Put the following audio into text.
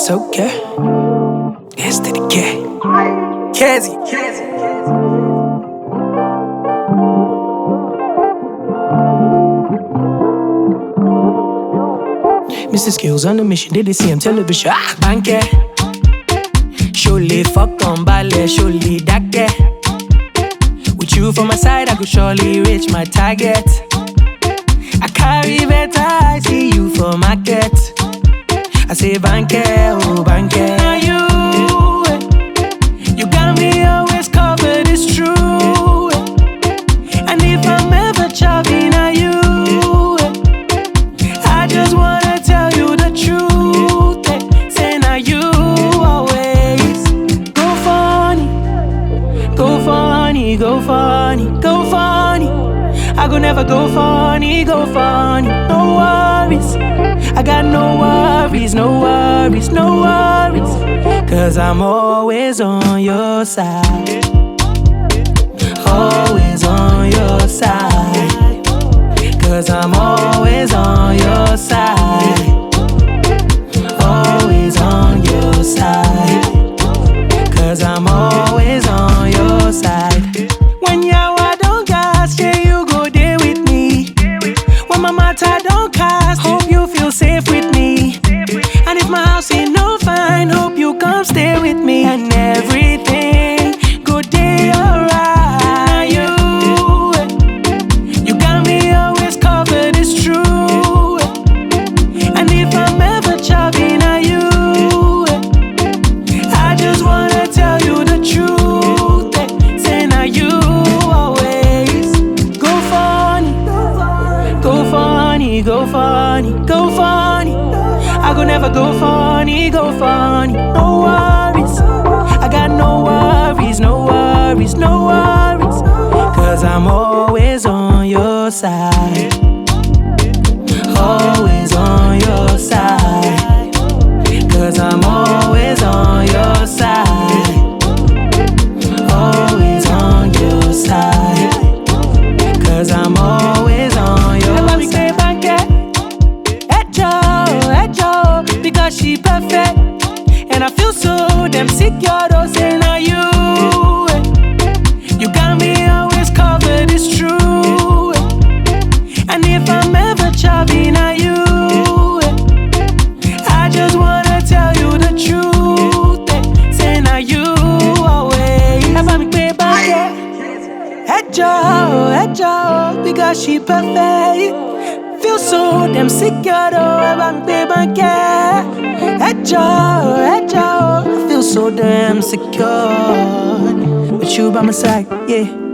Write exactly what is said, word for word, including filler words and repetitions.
So care. Yes to the cat. Kazzy. Mister Skills on the mission, did they see him television? Ah, banke. Surely fuck on ballet, surely that get. With you for my side, I could surely reach my target. I carry better, I see you for market. I say banke, oh banke. Now you, you got me always covered, it's true. And if I'm ever choppy, now you, I just wanna tell you the truth. Say now you always go funny, go funny, go funny, go funny. I go never go funny, go funny. No worries, I got no worries, no worries, no worries. Cause I'm always on your side. Always on your side. Cause I'm always on your side. Always on your side. Cause I'm always on your side. When yawa don't gas, yeah, you go there with me. When my matter don't cast, hope you feel safe with me. And if my house ain't no fine, hope you come stay with me. And everything go day alright. You, you got me always covered, it's true. And if I'm ever choppy, now you, I just wanna tell you the truth. Say now you always go funny, go funny, go funny, go funny. I go never go funny, go funny. No worries, I got no worries, no worries, no worries. Cause I'm always on your side. Always on your side. Cause I'm always on your side. Always on your side. Cause I'm always on your side. Because she perfect. And I feel so damn secure, though, say now you. You got me always covered, it's true. And if I'm ever choppy, now you, I just wanna tell you the truth. Say now you always have me pay back. Head Joe, head Joe, because she perfect. Feel so damn secure, though, I'm baby, yeah. Hey Joe, hey Joe, I feel so damn secure with you by my side, yeah.